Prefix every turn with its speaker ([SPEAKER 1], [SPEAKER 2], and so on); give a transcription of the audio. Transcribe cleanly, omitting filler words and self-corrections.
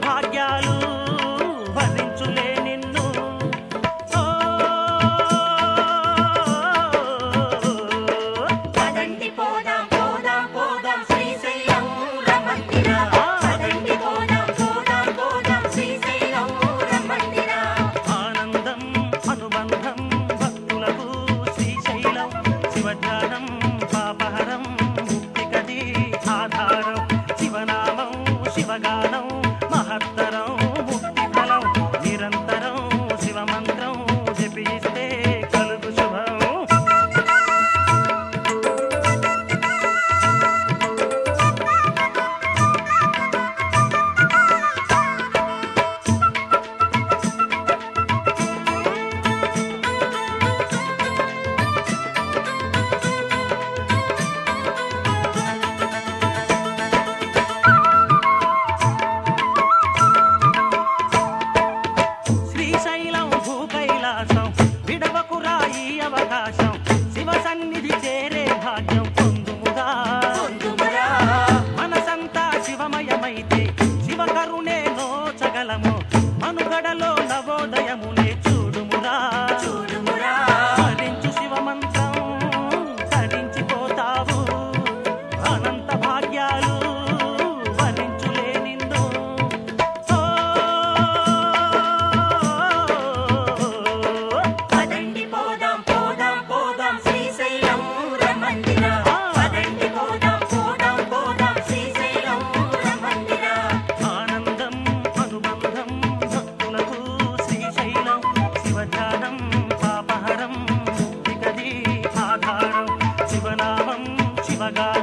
[SPEAKER 1] భాగ్యాలు భరించులే నిన్ను.
[SPEAKER 2] పదండి పోదాం పోదాం పోదాం శ్రీశైలం రమ్మంటిరా. పదండి పోదాం పోదాం పోదాం శ్రీశైలం రమ్మంటిరా.
[SPEAKER 1] ఆనందం అనుబంధం భక్తులకు శ్రీశైలం శివధ్యానం పాపహరం ముక్తికది ఆధారం. శివనామం శివగానం మహత్తరం ముక్తిఫలం. నిరంతరం శివమంత్రం జపిస్తే కలుగు శుభం. శ్రీశైలం భూకైలాసం విడవకురా ఈ అవకాశం. శివ సన్నిధి చేరే భాగ్యం పొందుముగా.
[SPEAKER 2] పొందుమురా.
[SPEAKER 1] మనసంతా శివమయమైతే శివ కరుణే నోచగలము. మనుగడలో నవోదయమునే చూడుమురా.
[SPEAKER 2] చూడుమురా.
[SPEAKER 1] భరించు శివమంత్రం తరించిపోతావు. అనంత భాగ్యాలు భరించులే నిన్ను.
[SPEAKER 2] పదండి పోదాం పోదాం పోదాం శ్రీశైలం రమ్మంటిరా. పదండి పోదాం పోదాం పోదాం శ్రీశైలం రమ్మంటిరా.
[SPEAKER 1] ఆనందం అనుబంధం భక్తులకు శ్రీశైలం శివధ్యానం పాపహరం ముక్తికది ఆధారం. శివనామం శివగానం